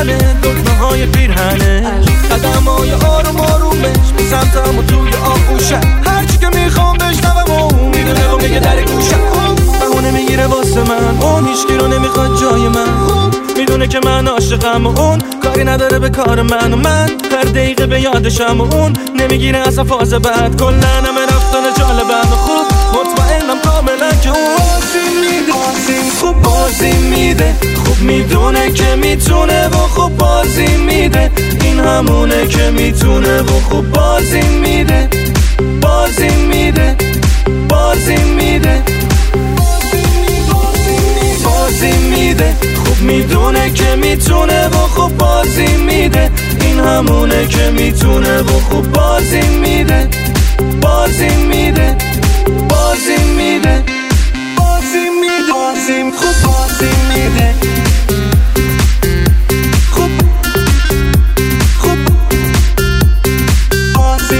منه، دکمه های پیرهنش، قدم های آروم آرومش به سمتم و توی آغوشه، هرچی که میخوام بشنوم و میدونه و میگه در گوشم. بهونه میگیره واسه من، اون هیچکی رو نمیخواد جای من، میدونه که من عاشقم و اون کاری نداره به کار من، و من هر دقیقه به یادشم و اون نمیگیره اصلا فاز بعد. کلن همه رفتن جالبم و خوب مطمئنم کاملا که اون خوب بازی میده، خوب میدونه که میتونه و خوب بازی میده، این همونه که میتونه و خوب بازی میده، بازی میده، بازی میده، بازی میده، خوب میدونه که میتونه و خوب بازی میده، این همونه که میتونه و خوب بازی میده، بازی میده، بازی میده، بازی میده، خوب بازی میده، خوب خوب بازی،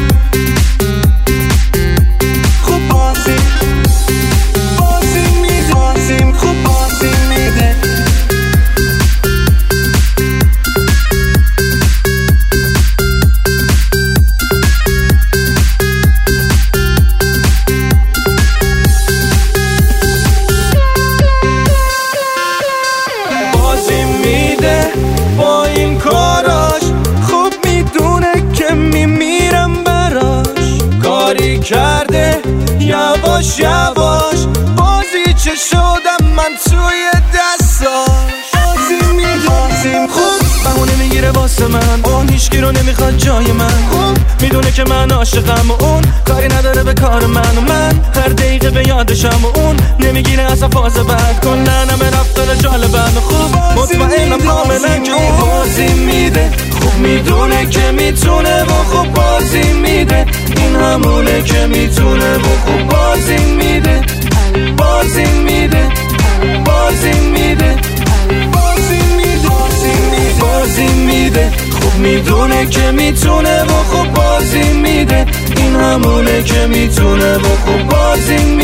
خوب بازی، بازی میده، خوب بازی میده. با این کاراش خوب میدونه که میمیرم براش، کاری کرده یواش یواش، بازی چه شدم من توی دستاش، بازی میدازیم خوب بهونه میگیره واسه من، اون هیچکی رو نمیخواد جای من، خوب میدونه که من عاشقم و اون کاری نداره به کار من، و من هر دقیقه به یادشم و اون نمیگیره اصلا فاز بعد. کلن همه رفتن جالبم و خوب مطمئنم کاملا که اون بازی میده، خوب میدونه که میتونه و خوب بازی میده، این همونه که میتونه و خوب بازی میده، بازی میده، بازی میده، بازی میده، بازی میده، خوب میدونه که میتونه و خوب بازی میده، این همونه که میتونه و خوب بازی میده.